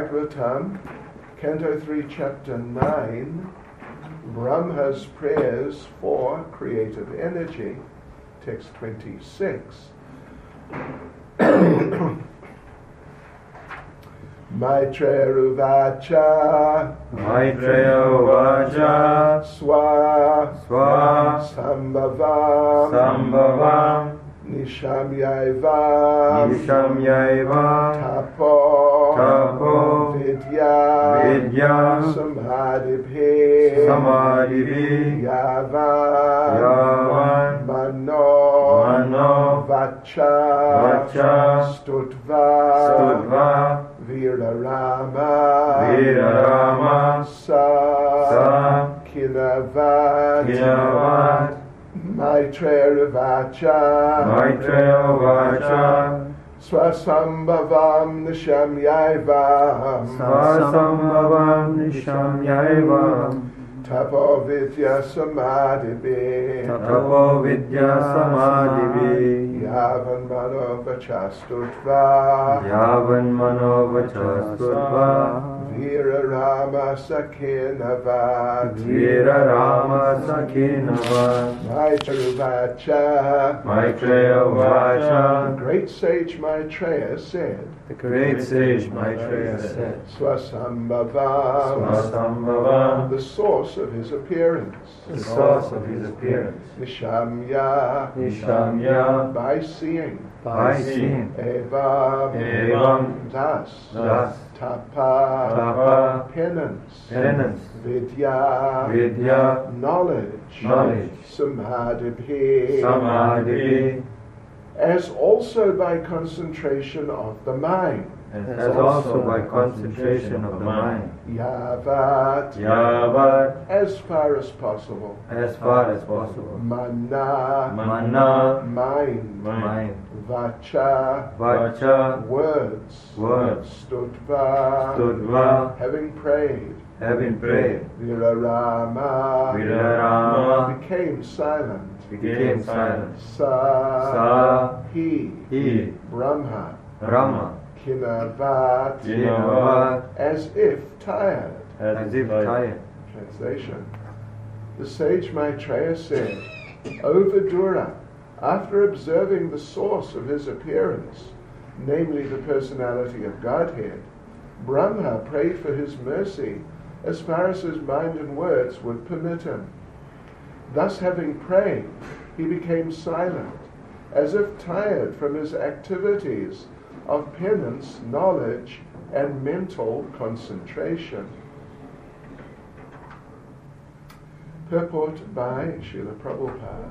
Bhagavatam, Canto 3, Chapter 9, Brahma's prayers for creative energy, text 26. Maitreya Uvacha Swa Sambhavam Nishamyaiva Tapo Vidya Samadhibhi Yavan Mano Vacha Stutva Virarama Sa Kinavat Maitreya Vacha Swasambhavam Nishamyaivam Tapo Vidya Samadhibhi Yavan Mano Vachastutva Virarama Sakinavat Maitreya Vacha The great sage Maitreya said Swasambhavam The source of his appearance Nishamya By seeing Evam Thus Tapa Penance Vidya Knowledge Samadhibhi As also by concentration of the mind Yavat As far as possible Mana Mind Vacha Words Stutva Having prayed Virarama Became silent Sa He Brahma Kinavat As if tired Translation The sage Maitreya said, O Vidura, after observing the source of his appearance, namely the personality of Godhead, Brahma prayed for his mercy as far as his mind and words would permit him. Thus having prayed, he became silent, as if tired from his activities of penance, knowledge, and mental concentration. Purport by Srila Prabhupada.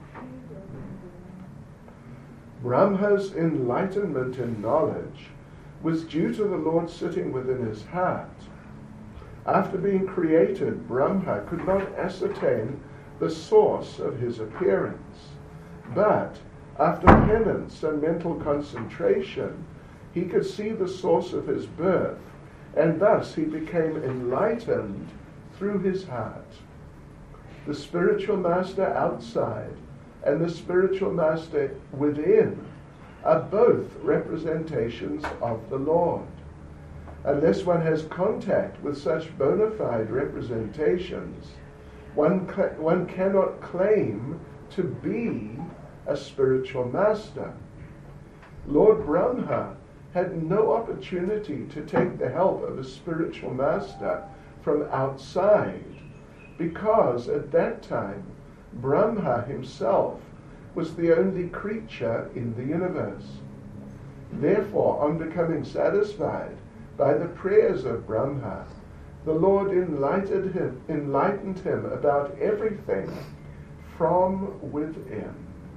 Brahma's enlightenment in knowledge was due to the Lord sitting within his heart. After being created, Brahma could not ascertain the source of his appearance, but after penance and mental concentration, he could see the source of his birth, and thus he became enlightened through his heart. The spiritual master outside and the spiritual master within are both representations of the Lord. Unless one has contact with such bona fide representations, one cannot claim to be a spiritual master. Lord Brahma had no opportunity to take the help of a spiritual master from outside, because at that time Brahma himself was the only creature in the universe. Therefore, on becoming satisfied by the prayers of Brahma, the Lord enlightened him about everything from within.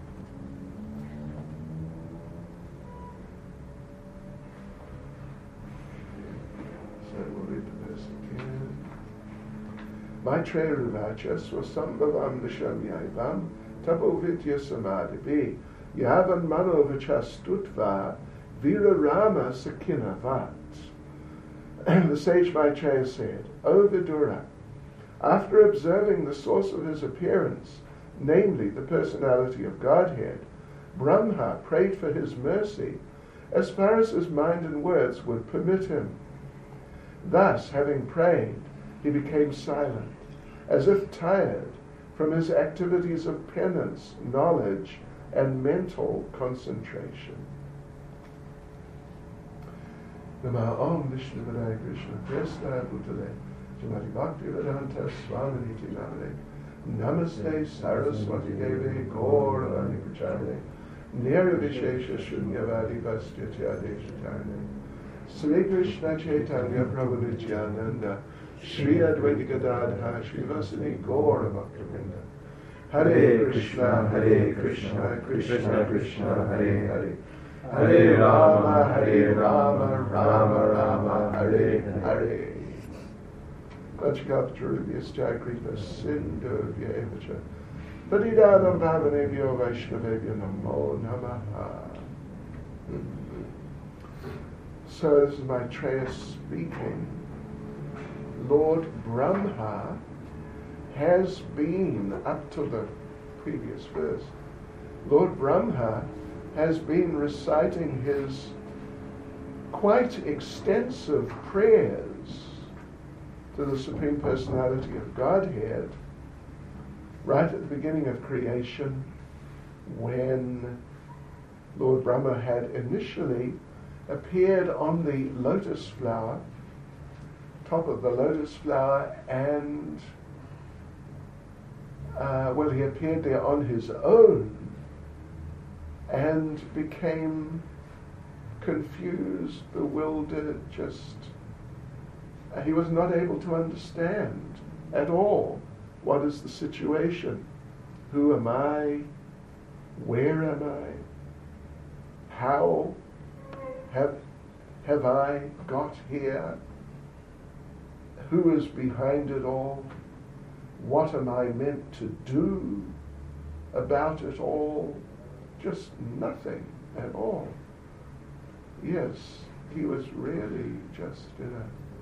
So we'll read the verse again. Maitreya Uvacha Swasambhavam Nishamyaivam Tapo Vidya Samadhibhi Yavan Mano Vachastutva Virarama Sakinavat. The sage Maitreya said, O Vidura, after observing the source of his appearance, namely the personality of Godhead, Brahma prayed for his mercy as far as his mind and words would permit him. Thus, having prayed, he became silent, as if tired from his activities of penance, knowledge, and mental concentration. Nama Om Vishnu Padaya Krishna Presta Bhutale Srimati Bhaktivedanta Swaminiti Namane Namaste Saraswati Devi Gauravani Pracharane Nirvishesha Shunyavadi Vastyatya Deshatane Sri Krishna Chaitanya Prabhu Nityananda Sri Advaita Gadadha Srivasani Gauravaktavinda Hare Krishna Krishna Krishna Hare Hare Hare Rama, Rama Rama, Hare Hare. Kachkaptarubhyascha kripa sindhu vyevacha. Padidadam bhavanebhyo vaishnavebhyo namo namaha. So this is Maitreya speaking. Lord Brahma has been, up to the previous verse, Lord Brahma has been reciting his quite extensive prayers to the Supreme Personality of Godhead right at the beginning of creation, when Lord Brahma had initially appeared on the lotus flower, top of the lotus flower, and he appeared there on his own and became confused, bewildered, he was not able to understand at all what is the situation. Who am I? Where am I? How have I got here? Who is behind it all? What am I meant to do about it all? Just nothing at all. Yes, he was really just in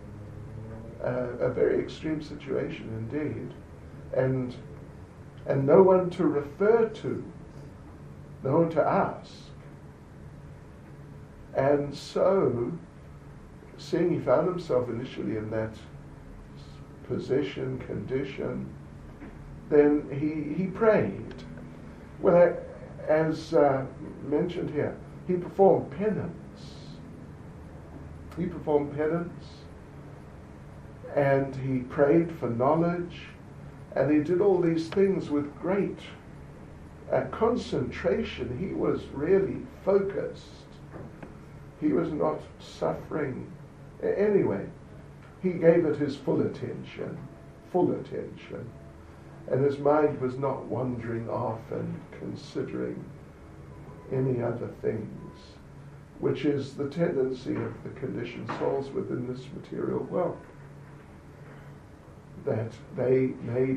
a very extreme situation indeed, and no one to refer to, no one to ask. And so, seeing he found himself initially in that position, condition, then he prayed. Well, as mentioned here, he performed penance. He performed penance, and he prayed for knowledge, and he did all these things with great concentration. He was really focused. He was not suffering. Anyway, he gave it his full attention, and his mind was not wandering off and considering any other things, which is the tendency of the conditioned souls within this material world. That they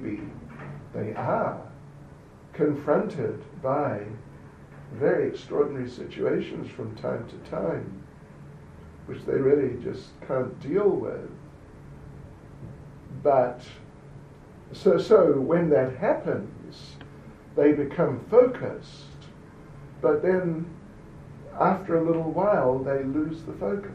are confronted by very extraordinary situations from time to time, which they really just can't deal with. But so when that happens, they become focused, but then after a little while they lose the focus,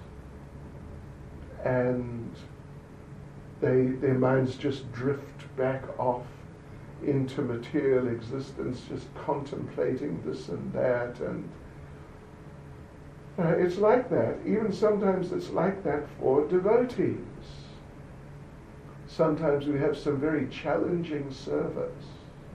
and their minds just drift back off into material existence, just contemplating this and that, and it's like that. Even sometimes it's like that for devotees. Sometimes we have some very challenging service.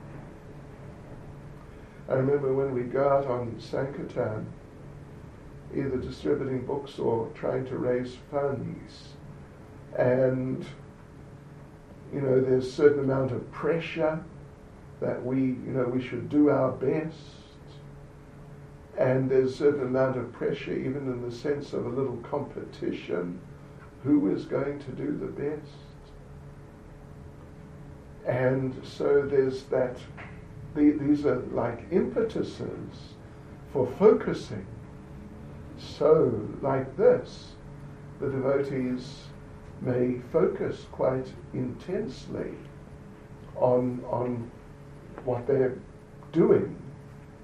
I remember when we go out on Sankirtan, either distributing books or trying to raise funds, and there's a certain amount of pressure that we should do our best, and there's a certain amount of pressure even in the sense of a little competition. Who is going to do the best? And so there's that, these are like impetuses for focusing. So like this, the devotees may focus quite intensely on what they're doing.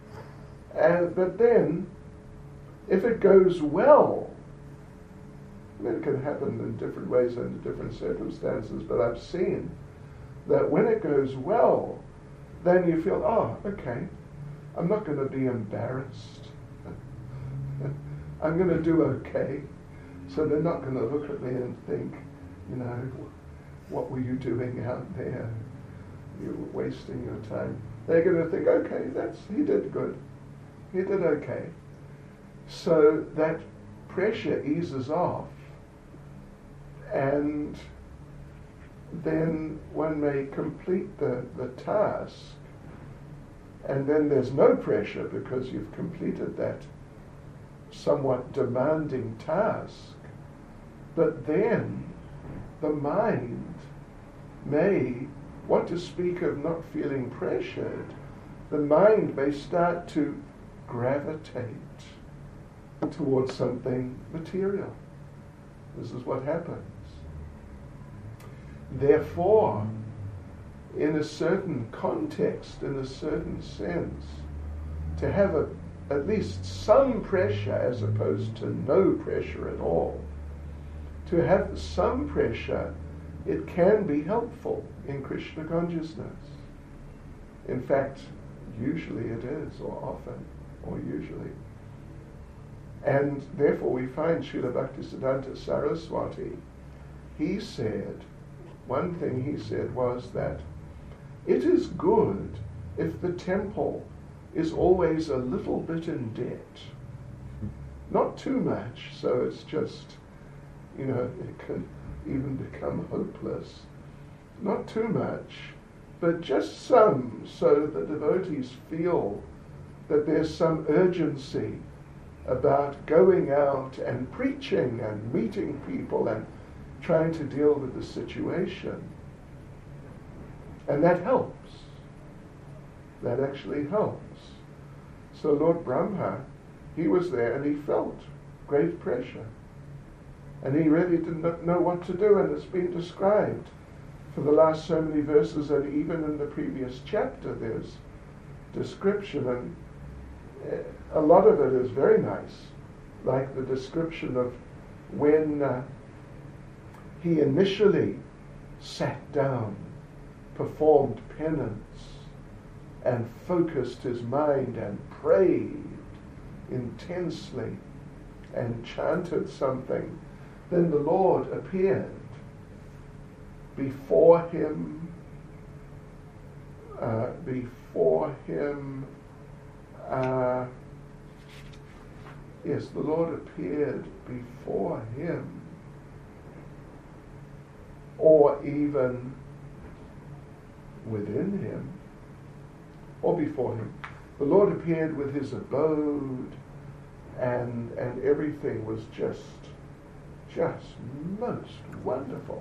But then, if it goes well, I mean, it can happen in different ways under different circumstances, but I've seen that when it goes well, then you feel, oh, okay, I'm not going to be embarrassed. I'm going to do okay. So they're not going to look at me and think, you know, what were you doing out there? You were wasting your time. They're going to think, okay, he did good. He did okay. So that pressure eases off, and then one may complete the task, and then there's no pressure because you've completed that somewhat demanding task. But then the mind may want to speak of not feeling pressured. The mind may start to gravitate towards something material. This is what happens. Therefore, in a certain context, in a certain sense, to have at least some pressure as opposed to no pressure at all, to have some pressure, it can be helpful in Krishna consciousness. In fact, usually it is, or often, or usually. And therefore we find Srila Bhaktisiddhanta Saraswati, he said, one thing he said was that it is good if the temple is always a little bit in debt. Not too much, so it's just, you know, it can even become hopeless. Not too much, but just some, so the devotees feel that there's some urgency about going out and preaching and meeting people and trying to deal with the situation. And that helps. That actually helps. So Lord Brahma, he was there and he felt great pressure. And he really did not know what to do, and it's been described for the last so many verses, and even in the previous chapter there's description, and a lot of it is very nice, like the description of when he initially sat down, performed penance, and focused his mind and prayed intensely and chanted something. Then the Lord appeared before him. Yes, the Lord appeared before him, or even within him, or before him. The Lord appeared with his abode, and everything was just most wonderful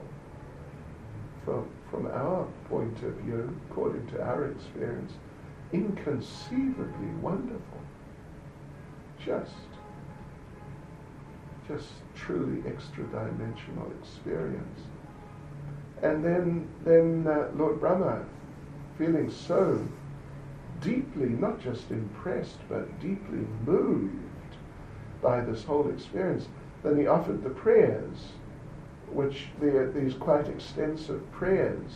from our point of view, according to our experience, inconceivably wonderful. Just truly extra-dimensional experience. And then Lord Brahma, feeling so deeply, not just impressed, but deeply moved by this whole experience, then he offered the prayers, which these quite extensive prayers.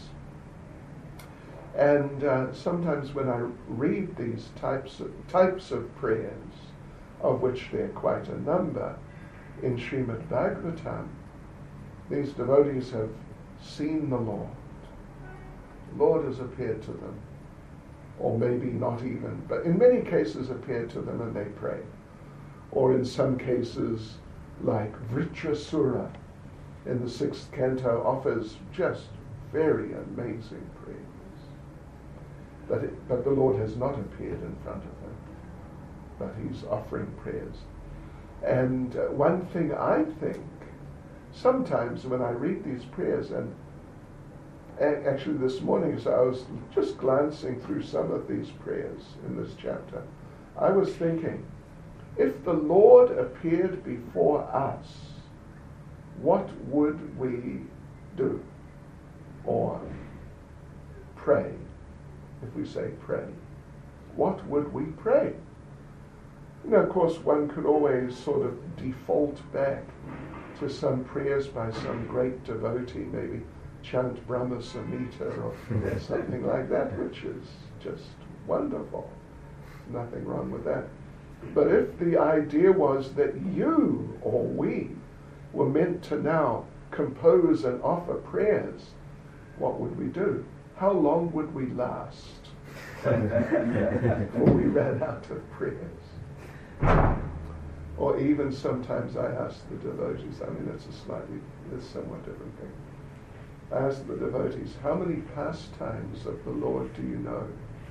And sometimes when I read these types of prayers, of which there are quite a number in Srimad Bhagavatam, these devotees have seen the Lord. The Lord has appeared to them, or maybe not even, but in many cases appeared to them and they pray. Or in some cases, like Vritrasura in the 6th canto, offers just very amazing prayers. But the Lord has not appeared in front of him, but he's offering prayers. And one thing I think, sometimes when I read these prayers, and actually this morning as I was just glancing through some of these prayers in this chapter, I was thinking, if the Lord appeared before us, what would we do? Or pray. If we say pray, what would we pray? You know, of course, one could always sort of default back to some prayers by some great devotee, maybe chant Brahma Samhita or something like that, which is just wonderful. Nothing wrong with that. But if the idea was that you or we were meant to now compose and offer prayers, what would we do? How long would we last before we ran out of prayers? Or even sometimes I ask the devotees, I mean it's a somewhat different thing. I ask the devotees, how many pastimes of the Lord do you know?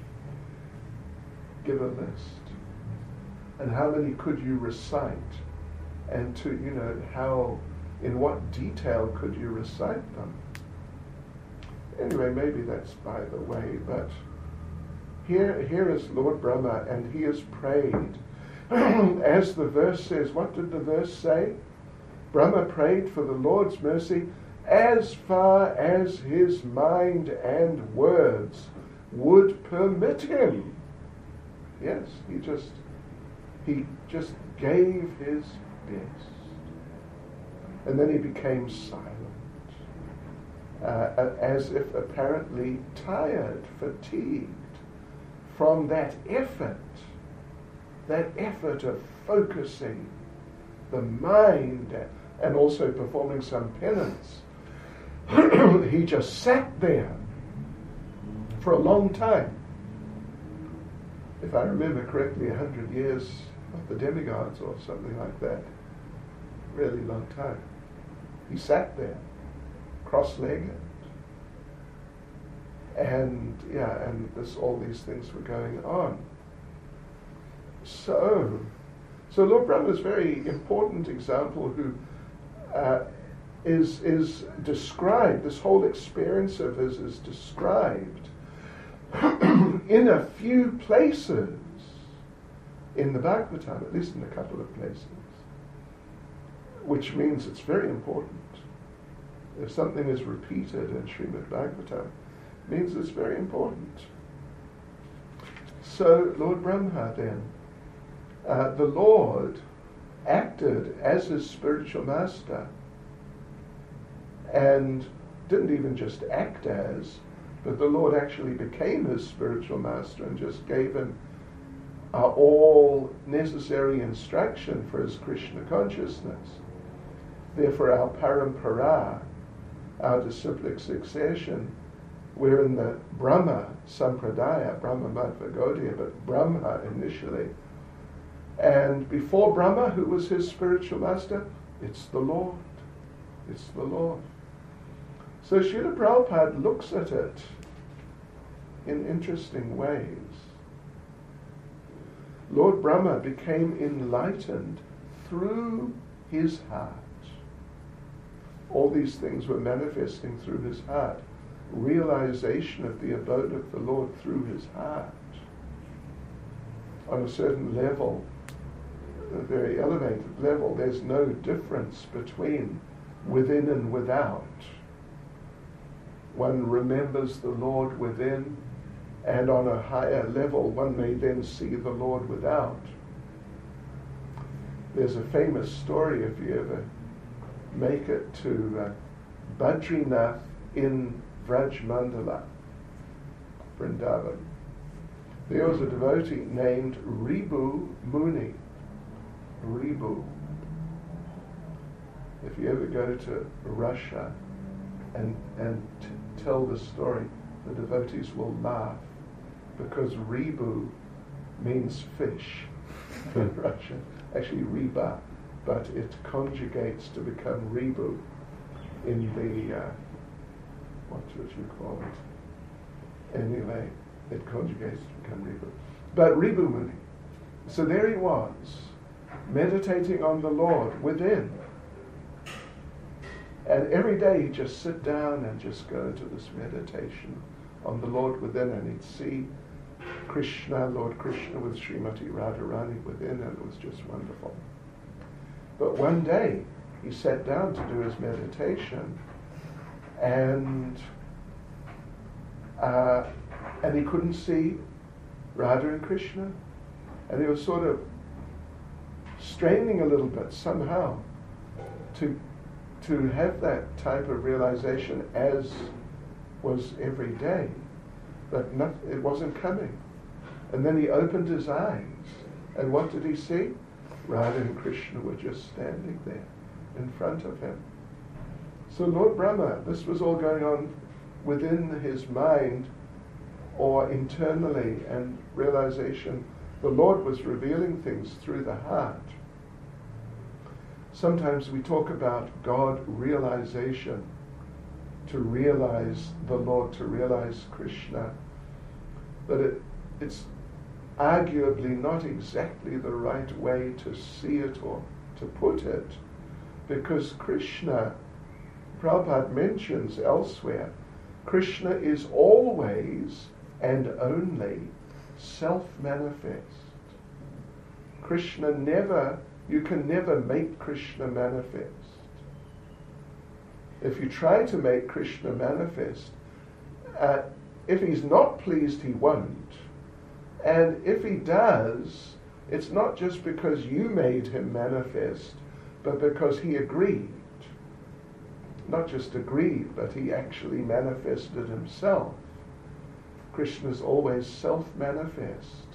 Give a list. And how many could you recite? And in what detail could you recite them? Anyway, maybe that's by the way, but here is Lord Brahma, and he has prayed. As the verse says, what did the verse say? Brahma prayed for the Lord's mercy as far as his mind and words would permit him. Yes, he just gave his best. And then he became silent, as if apparently tired, fatigued from that effort of focusing the mind and also performing some penance. He just sat there for a long time. If I remember correctly, 100 years of the demigods or something like that. Really long time. He sat there, cross-legged. And all these things were going on. So Lord Brahma is a very important example who is described, this whole experience of his is described in a few places in the Bhagavatam, at least in a couple of places, which means it's very important. If something is repeated in Srimad Bhagavatam, it means it's very important. So Lord Brahma then, the Lord acted as his spiritual master and didn't even just act as, but the Lord actually became his spiritual master and just gave him all necessary instruction for his Krishna consciousness. Therefore our parampara, our disciplic succession, we're in the Brahma Sampradaya, Brahma Madhva Gaudiya, but Brahma initially. And before Brahma, who was his spiritual master? It's the Lord. It's the Lord. So Srila Prabhupada looks at it in interesting ways. Lord Brahma became enlightened through his heart. All these things were manifesting through his heart. Realization of the abode of the Lord through his heart. On a certain level, a very elevated level, there's no difference between within and without. One remembers the Lord within, and on a higher level one may then see the Lord without. There's a famous story, if you ever make it to Badrinath in Vraj Mandala, Vrindavan. There was a devotee named Ribu Muni. Ribu. If you ever go to Russia and tell the story, the devotees will laugh because Ribu means fish in Russian. Actually Riba, but it conjugates to become Ribu in the, what would you call it? Anyway, it conjugates to become Ribu. But Ribu Muni. So there he was, meditating on the Lord within. And every day he'd just sit down and just go to this meditation on the Lord within, and he'd see Krishna, Lord Krishna with Srimati Radharani within, and it was just wonderful. But one day he sat down to do his meditation, and he couldn't see Radha and Krishna, and he was sort of straining a little bit somehow to to have that type of realization as was every day, but it wasn't coming. And then he opened his eyes, and what did he see? Radha and Krishna were just standing there in front of him. So Lord Brahma, this was all going on within his mind or internally, and realization. The Lord was revealing things through the heart. Sometimes we talk about God realization, to realize the Lord, to realize Krishna, but it's arguably not exactly the right way to see it or to put it, because Krishna, Prabhupada mentions elsewhere, Krishna is always and only self-manifest. Krishna you can never make Krishna manifest. If you try to make Krishna manifest, if he's not pleased, he won't. And if he does, it's not just because you made him manifest, but because he agreed. Not just agreed, but he actually manifested himself. Krishna is always self-manifest.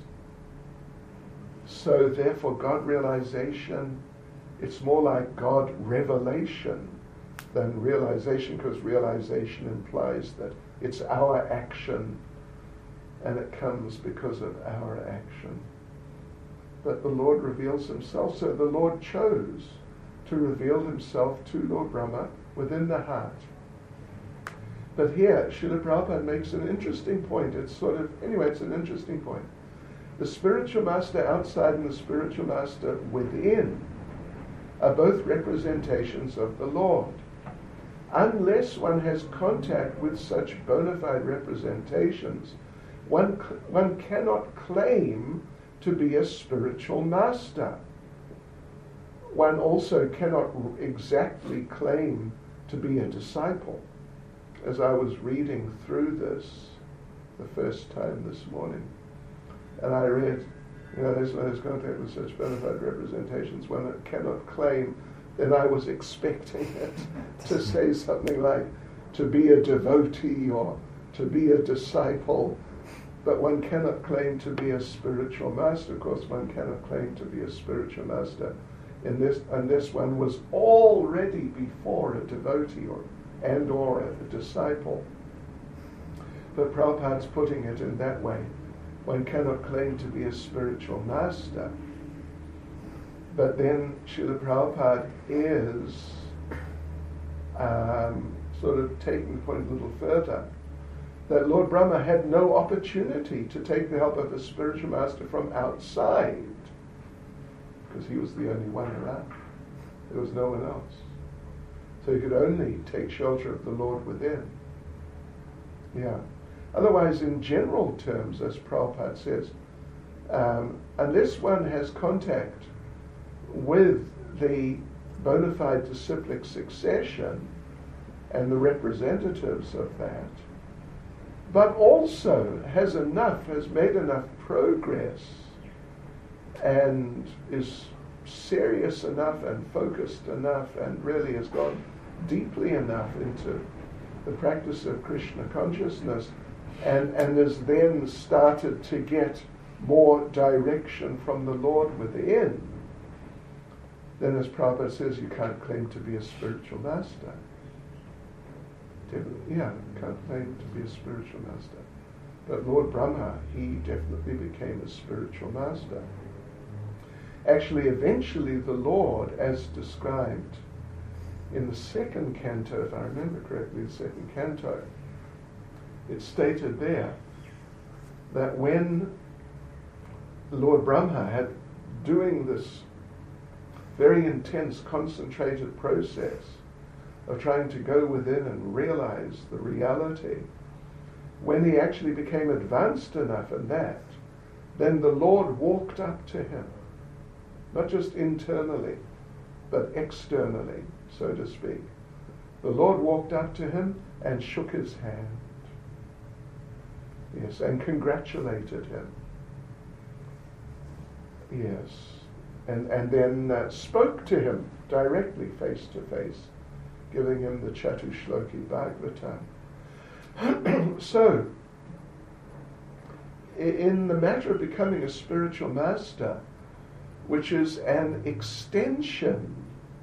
So therefore God realization, it's more like God revelation than realization, because realization implies that it's our action and it comes because of our action. But the Lord reveals himself, so the Lord chose to reveal himself to Lord Brahma within the heart. But here, Srila Prabhupada makes an interesting point. It's an interesting point. The spiritual master outside and the spiritual master within are both representations of the Lord. Unless one has contact with such bona fide representations, one cannot claim to be a spiritual master. One also cannot exactly claim to be a disciple. As I was reading through this the first time this morning, and I read, there's one who's contact with such bona fide representations, one that cannot claim, then I was expecting it to say something like, to be a devotee or to be a disciple, but one cannot claim to be a spiritual master. Of course, one cannot claim to be a spiritual master unless one was already before a devotee or a disciple. But Prabhupada's putting it in that way. One cannot claim to be a spiritual master. But then Srila Prabhupada is sort of taking the point a little further, that Lord Brahma had no opportunity to take the help of a spiritual master from outside, because he was the only one around. There was no one else. So he could only take shelter of the Lord within. Yeah. Otherwise, in general terms, as Prabhupada says, unless one has contact with the bona fide disciplic succession and the representatives of that, but also has made enough progress and is serious enough and focused enough and really has gone deeply enough into the practice of Krishna consciousness and has then started to get more direction from the Lord within, then as Prabhupada says, you can't claim to be a spiritual master. You can't claim to be a spiritual master. But Lord Brahma, he definitely became a spiritual master. Actually, eventually the Lord, as described in the second canto, if I remember correctly, the second canto, it's stated there that when Lord Brahma had doing this very intense, concentrated process of trying to go within and realize the reality, when he actually became advanced enough in that, then the Lord walked up to him, not just internally, but externally, so to speak. The Lord walked up to him and shook his hand. Yes, and congratulated him. Yes, and then spoke to him directly, face to face, giving him the Chatushloki Bhagavatam. So, in the matter of becoming a spiritual master, which is an extension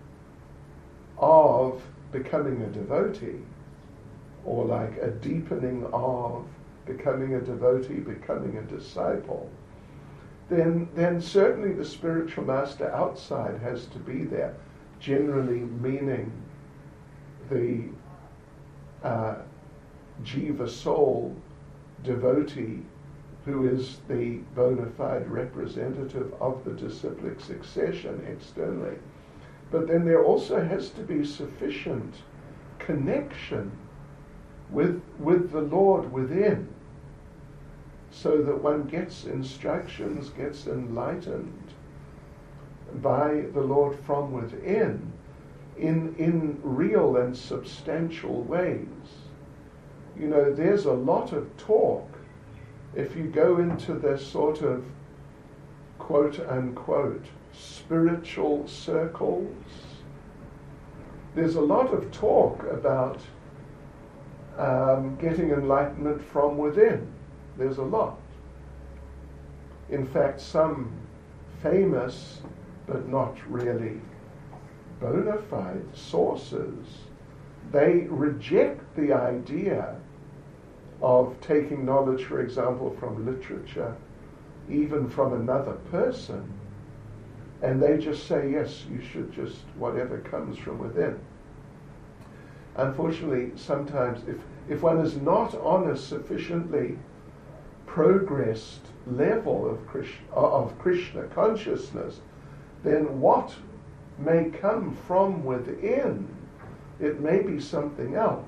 of becoming a devotee, or like a deepening of becoming a devotee, becoming a disciple, then certainly the spiritual master outside has to be there, generally meaning the jiva soul devotee who is the bona fide representative of the disciplic succession externally. But then there also has to be sufficient connection with the Lord within, so that one gets instructions, gets enlightened by the Lord from within in real and substantial ways. You know, there's a lot of talk if you go into this sort of quote unquote spiritual circles. There's a lot of talk about getting enlightenment from within. There's a lot. In fact, some famous but not really bona fide sources, they reject the idea of taking knowledge, for example, from literature, even from another person, and they just say, yes, you should just, whatever comes from within. Unfortunately, sometimes if one is not on a sufficiently progressed level of Krishna consciousness, then what may come from within, it may be something else.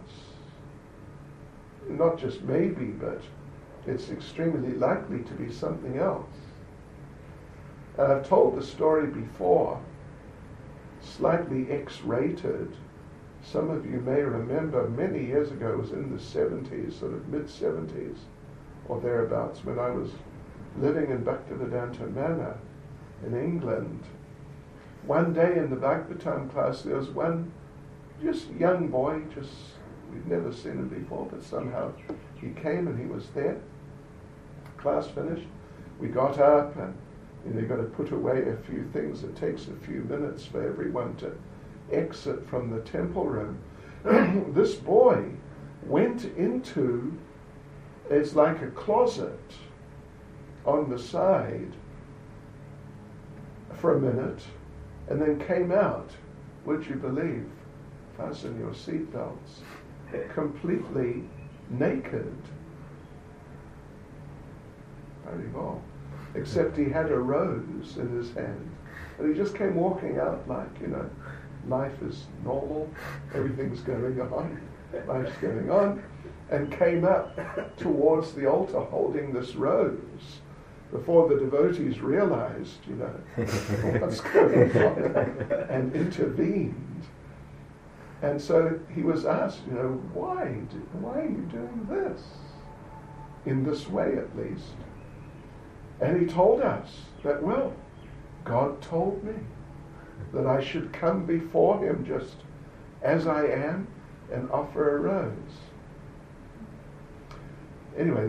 Not just maybe, but it's extremely likely to be something else. And I've told the story before, slightly X-rated. Some of you may remember many years ago, it was in the 70s, sort of mid-70s, or thereabouts, when I was living in Bhaktivedanta Manor in England. One day in the Bhagavatam class, there was one just young boy, we'd never seen him before, but somehow he came and he was there. Class finished. We got up and you've got to put away a few things. It takes a few minutes for everyone to exit from the temple room. This boy went into, it's like a closet on the side for a minute and then came out, would you believe, fasten your seatbelts, completely naked. Very well. Except he had a rose in his hand. And he just came walking out like, life is normal, everything's going on, life's going on, and came up towards the altar holding this rose before the devotees realized, what's going on, and intervened. And so he was asked, why are you doing this? In this way, at least. And he told us that, God told me that I should come before him just as I am and offer a rose. Anyway,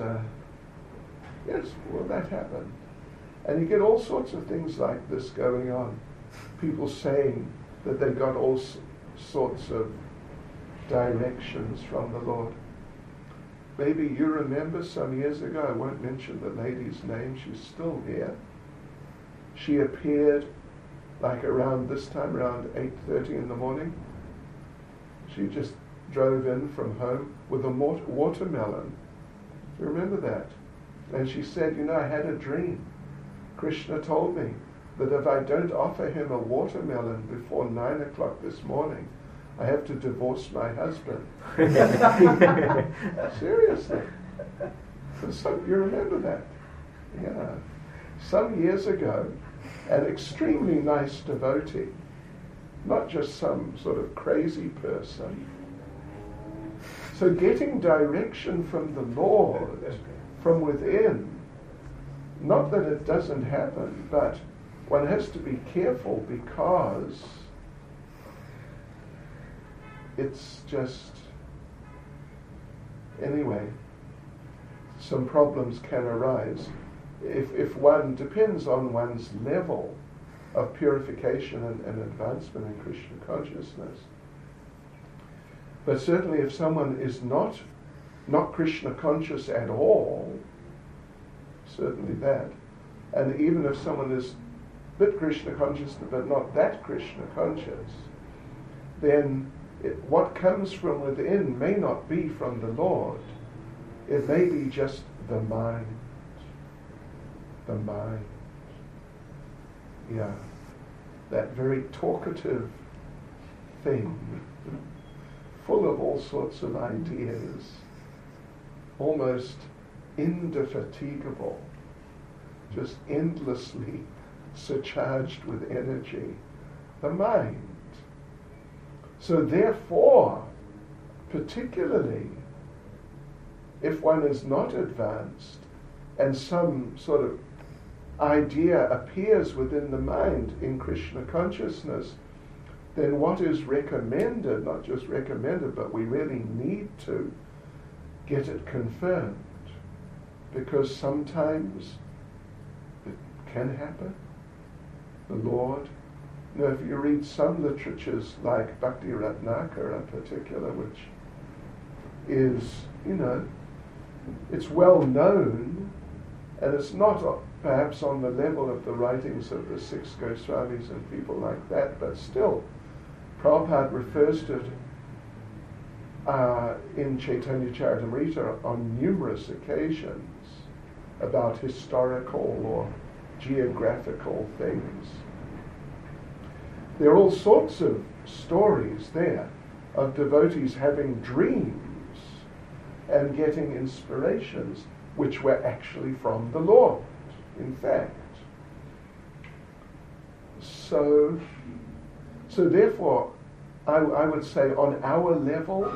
that happened. And you get all sorts of things like this going on. People saying that they got all sorts of directions from the Lord. Maybe you remember some years ago, I won't mention the lady's name, she's still here. She appeared like around this time, around 8:30 in the morning. She just drove in from home with a watermelon. Do you remember that? And she said, I had a dream. Krishna told me that if I don't offer him a watermelon before 9 o'clock this morning, I have to divorce my husband. Seriously. So you remember that? Yeah. Some years ago, an extremely nice devotee, not just some sort of crazy person. So getting direction from the Lord, from within, not that it doesn't happen, but one has to be careful because it's just, anyway, some problems can arise if one depends on one's level of purification and advancement in Krishna consciousness. But certainly if someone is not Krishna conscious at all, certainly that. And even if someone is a bit Krishna conscious but not that Krishna conscious, then what comes from within may not be from the Lord. It may be just the mind. The mind. Yeah. That very talkative thing, full of all sorts of ideas, almost indefatigable, just endlessly surcharged with energy. The mind. So therefore, particularly if one is not advanced and some sort of idea appears within the mind in Krishna consciousness, then what is recommended, not just recommended, but we really need to get it confirmed, because sometimes it can happen. The Lord, if you read some literatures like Bhakti Ratnakara in particular, which is, it's well known, and it's not perhaps on the level of the writings of the six Goswamis and people like that, but still, Prabhupada refers to it in Chaitanya Charitamrita on numerous occasions about historical or geographical things. There are all sorts of stories there of devotees having dreams and getting inspirations which were actually from the Lord, in fact. So therefore, I would say on our levels,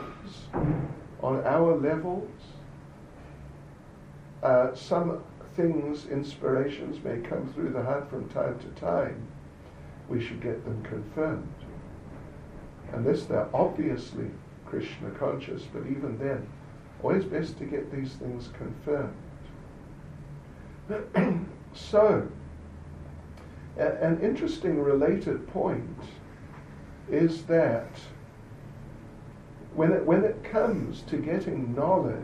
some things, inspirations may come through the heart from time to time. We should get them confirmed. Unless they're obviously Krishna conscious, but even then, always best to get these things confirmed. So, an interesting related point is that when it comes to getting knowledge,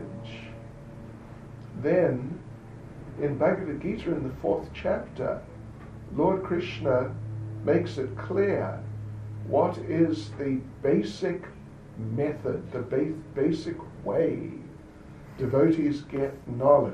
then in Bhagavad Gita in the 4th chapter, Lord Krishna makes it clear what is the basic method, the basic way devotees get knowledge.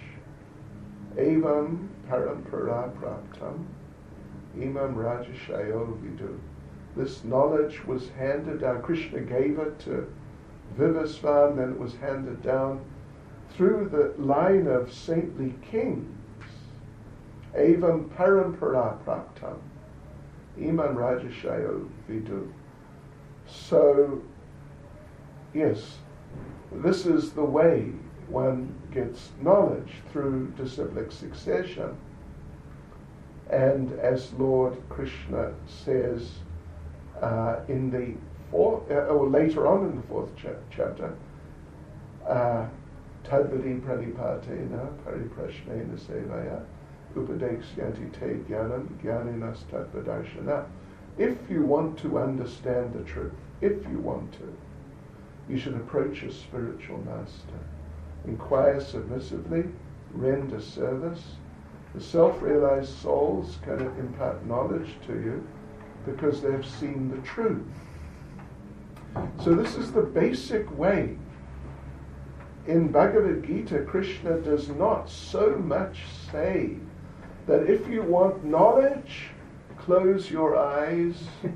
Evam parampara praptam imam rajashayo vidu. This knowledge was handed down. Krishna gave it to Vivasvan, then it was handed down through the line of saintly kings. Evam parampara praptam imam rajashayo vidu. So, yes, this is the way one gets knowledge, through disciplic succession. And as Lord Krishna says in the or later on in the 4th chapter, Tadvadi pranipatena pariprashnena sevaya upadeksyati te jnanam jnaninas tadvadarshana. If you want to understand the truth, if you want to, you should approach a spiritual master. Inquire submissively, render service. The self-realized souls can impart knowledge to you because they've seen the truth. So this is the basic way. In Bhagavad Gita, Krishna does not so much say that if you want knowledge, close your eyes,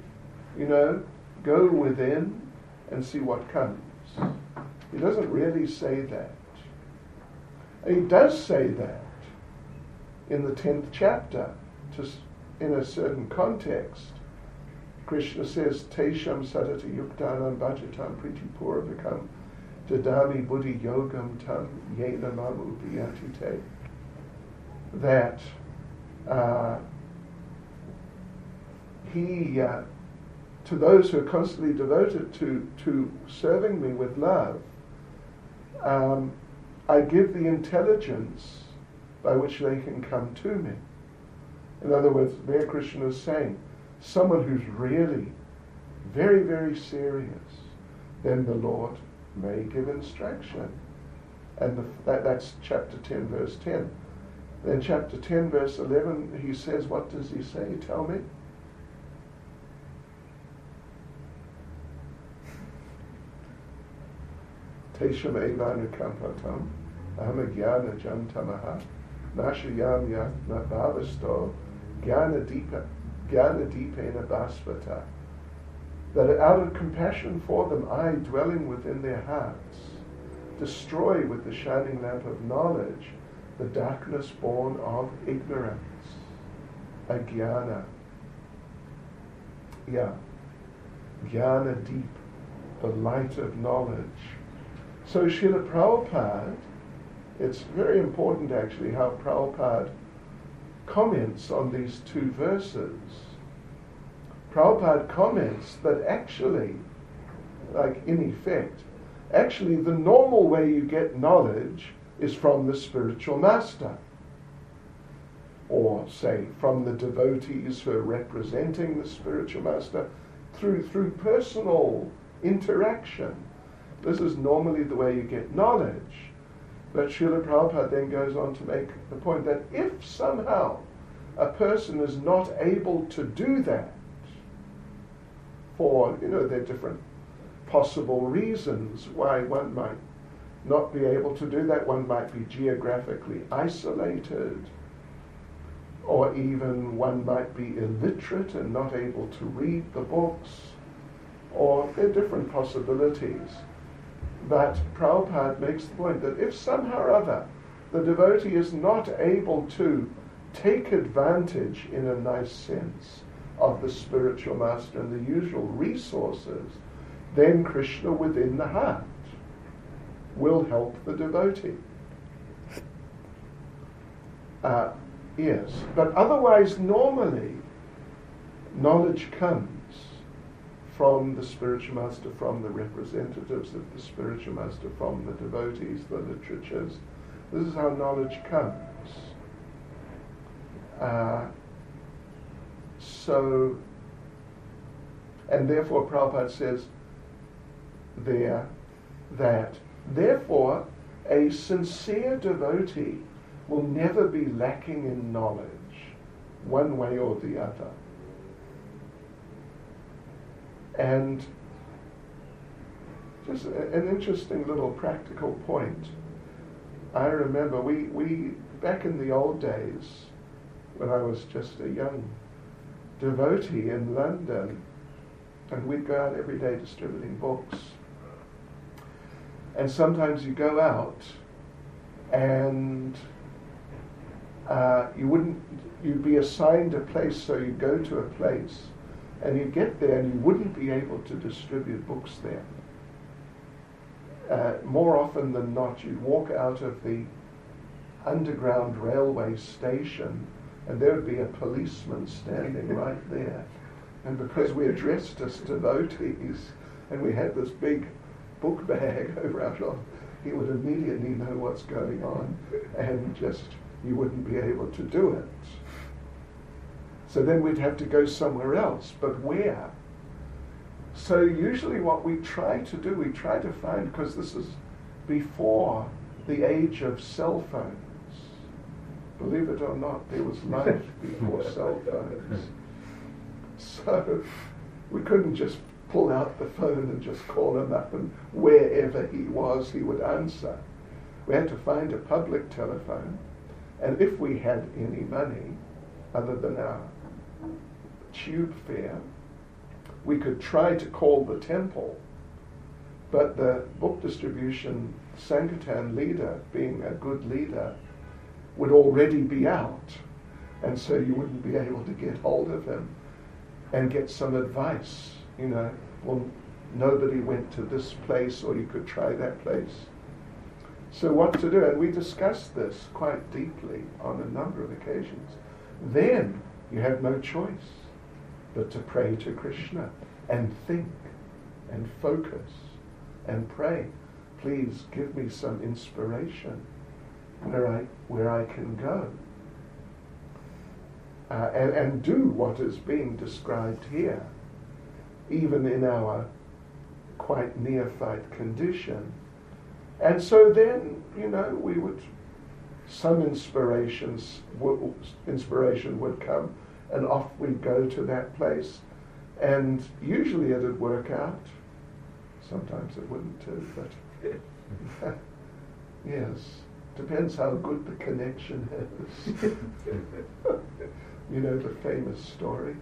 go within and see what comes. He doesn't really say that. He does say that in the 10th chapter, just in a certain context. Krishna says, Tesham sadati yuktanam bhajatam priti puravikam jadami buddhi yogam tam yena mam upayati te. That he to those who are constantly devoted to serving me with love, I give the intelligence by which they can come to me. In other words, there Krishna is saying, someone who's really very, very serious, then the Lord may give instruction. And that's chapter 10, verse 10. Then chapter 10, verse 11, he says, what does he say? Tell me. Tesham evanu kampatam, aham jnana jantamaha, nashayam bhavasto, jnana deepena bhasvata. That out of compassion for them, I, dwelling within their hearts, destroy with the shining lamp of knowledge the darkness born of ignorance, ajnana. Yeah, jnana deep, the light of knowledge. So Srila Prabhupada, it's very important actually how Prabhupada comments on these two verses. Prabhupada comments that actually, like in effect, actually the normal way you get knowledge is from the spiritual master, or say from the devotees who are representing the spiritual master through personal interaction. This is normally the way you get knowledge. But Srila Prabhupada then goes on to make the point that if somehow a person is not able to do that, for, there are different possible reasons why one might not be able to do that. One might be geographically isolated, or even one might be illiterate and not able to read the books, or there are different possibilities. But Prabhupada makes the point that if somehow or other the devotee is not able to take advantage in a nice sense of the spiritual master and the usual resources, then Krishna within the heart will help the devotee. Yes, but otherwise normally knowledge comes from the spiritual master, from the representatives of the spiritual master, from the devotees, the literatures. This is how knowledge comes. And therefore Prabhupada says there that therefore a sincere devotee will never be lacking in knowledge, one way or the other. And just an interesting little practical point. I remember we back in the old days, when I was just a young devotee in London, and we'd go out every day distributing books. And sometimes you go out and you'd be assigned a place, so you'd go to a place and you'd get there and you wouldn't be able to distribute books there. More often than not, you'd walk out of the underground railway station and there would be a policeman standing right there. And because we're dressed as devotees and we had this big book bag over our shoulder, he would immediately know what's going on and you wouldn't be able to do it. So then we'd have to go somewhere else, but where? So usually what we try to do, we try to find, because this is before the age of cell phones. Believe it or not, there was life before cell phones. So we couldn't just pull out the phone and just call him up, and wherever he was, he would answer. We had to find a public telephone, and if we had any money, other than our tube fare, we could try to call the temple, but the book distribution Sankirtan leader, being a good leader, would already be out, and so you wouldn't be able to get hold of him and get some advice. Well, nobody went to this place, or you could try that place. So what to do? And we discussed this quite deeply on a number of occasions. Then you have no choice but to pray to Krishna and think and focus and pray. Please give me some inspiration where I can go. And do what is being described here, even in our quite neophyte condition. And so then, some inspiration would come, and off we'd go to that place. And usually it'd work out. Sometimes it wouldn't too, but yes, depends how good the connection is. You know the famous story?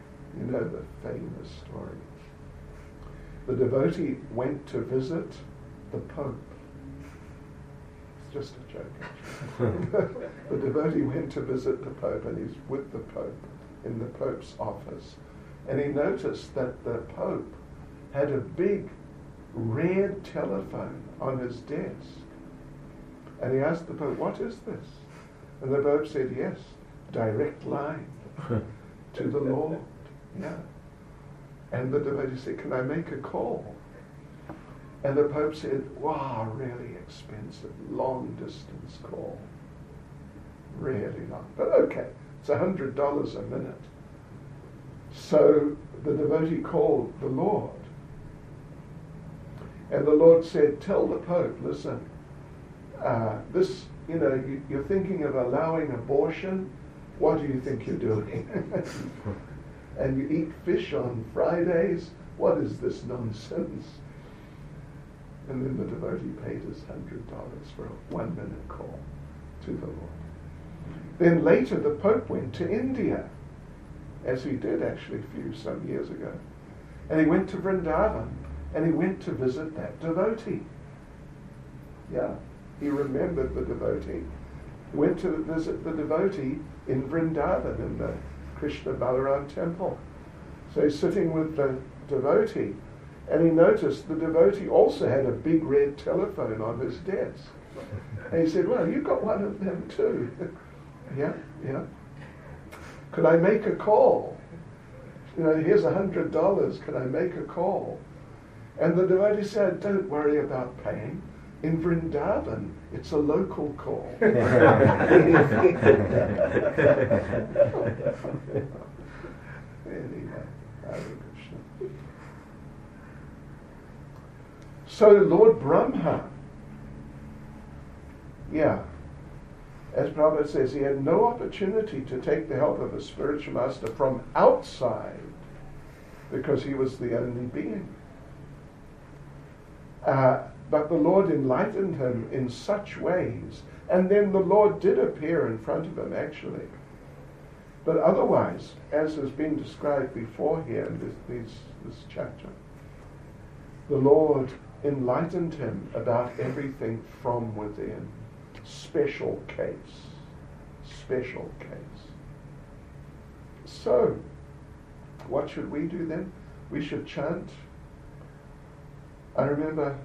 The devotee went to visit the Pope. It's just a joke, actually. The devotee went to visit the Pope, and he's with the Pope in the Pope's office. And he noticed that the Pope had a big red telephone on his desk. And he asked the Pope, "What is this?" And the Pope said, "Yes, direct line to the Lord." Yeah. And the devotee said, "Can I make a call?" And the Pope said, "Wow, really expensive, long distance call. Really long. But okay, it's $100 a minute." So the devotee called the Lord. And the Lord said, "Tell the Pope, listen, you're thinking of allowing abortion. What do you think you're doing? And you eat fish on Fridays. What is this nonsense?" And then the devotee paid his $100 for a 1-minute call to the Lord. Then later the Pope went to India, as he did actually some years ago. And he went to Vrindavan, and he went to visit that devotee. Yeah, he remembered the devotee. Went to visit the devotee in Vrindavan, in the Krishna Balaram temple. So he's sitting with the devotee, and he noticed the devotee also had a big red telephone on his desk. And he said, "Well, you've got one of them too." Yeah. "Could I make a call? Here's $100. Can I make a call?" And the devotee said, "Don't worry about paying. In Vrindavan, it's a local call." Anyway, Hare Krishna. So Lord Brahma, as Prabhupada says, he had no opportunity to take the help of a spiritual master from outside because he was the only being. But the Lord enlightened him in such ways, and then the Lord did appear in front of him, actually. But otherwise, as has been described before here in this chapter, the Lord enlightened him about everything from within. Special case. So, what should we do then? We should chant. I remember,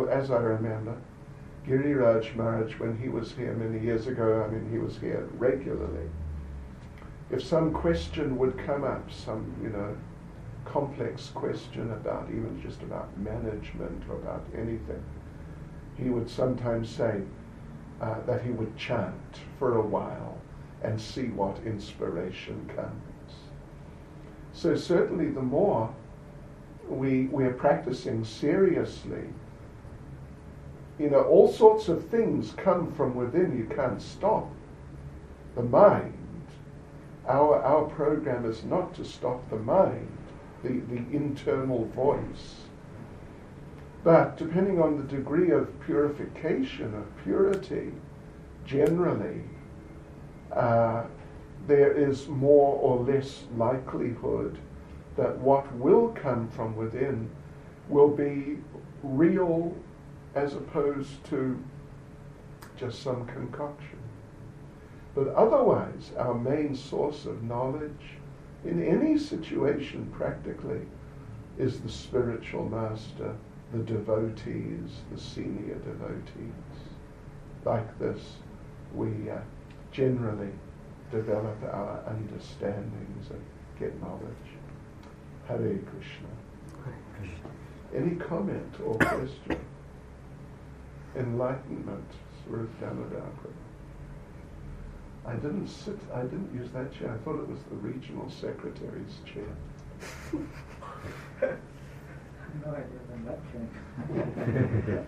Giriraj Maharaj, when he was here many years ago, he was here regularly. If some question would come up, some, complex question about even just about management or about anything, he would sometimes say that he would chant for a while and see what inspiration comes. So certainly the more we're practicing seriously, all sorts of things come from within. You can't stop the mind. Our program is not to stop the mind, the internal voice. But depending on the degree of purification, of purity, generally, there is more or less likelihood that what will come from within will be real as opposed to just some concoction. But otherwise, our main source of knowledge in any situation practically is the spiritual master, the devotees, the senior devotees. Like this, we generally develop our understandings and get knowledge. Hare Krishna. Any comment or question? Enlightenment, Swarup Damodar Prabhu. I didn't use that chair. I thought it was the regional secretary's chair. No idea when that came.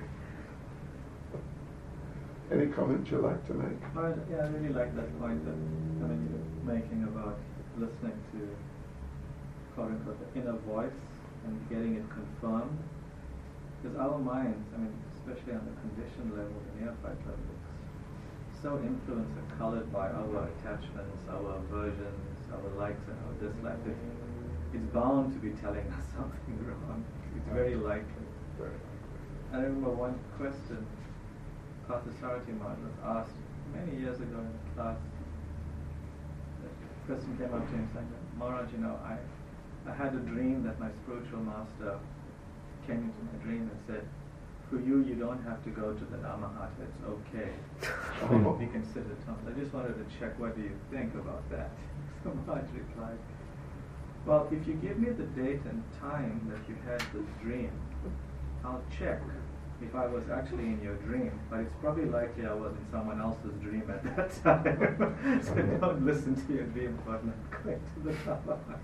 Any comment you'd like to make? I really like that point that you're making about listening to, quote unquote, the inner voice and getting it confirmed. Because our minds, especially on the conditioned level, the neophyte level, it's so influenced and colored by our attachments, our aversions, our likes and our dislikes. It's bound to be telling us something wrong. It's very likely. I remember one question Parthasarathi Maharaj was asked many years ago in class. The person came up to him saying, Maharaj, I had a dream that my spiritual master came into my dream and said, for you don't have to go to the Namahata, it's okay. Be considered Thomas. I just wanted to check, what do you think about that? So Maharaj replied, well, if you give me the date and time that you had this dream, I'll check if I was actually in your dream, but it's probably likely I was in someone else's dream at that time. So don't listen to your dream about not going to the Namahata.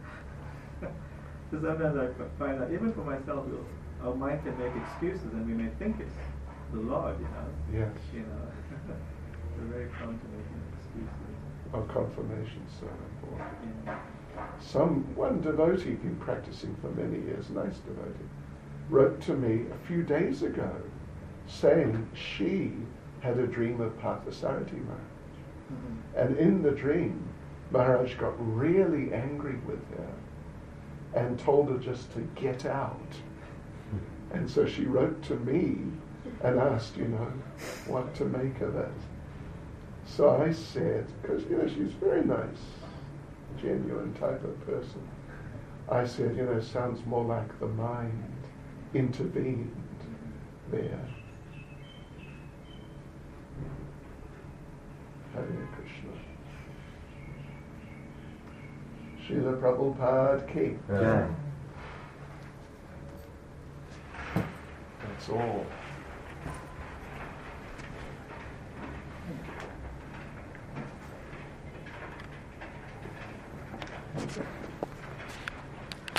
So sometimes I find that even for myself, our mind can make excuses and we may think it's the Lord, Yes. We're very prone to making excuses. Our confirmation is so important. Yeah. One devotee been practicing for many years, nice devotee, wrote to me a few days ago saying she had a dream of Parthasarathi Maharaj. Mm-hmm. And in the dream, Maharaj got really angry with her and told her just to get out. And so she wrote to me and asked, what to make of it. So I said, because, she's very nice, genuine type of person. I said, sounds more like the mind intervened there. Hare Krishna. Srila Prabhupada ki. Yeah. That's all.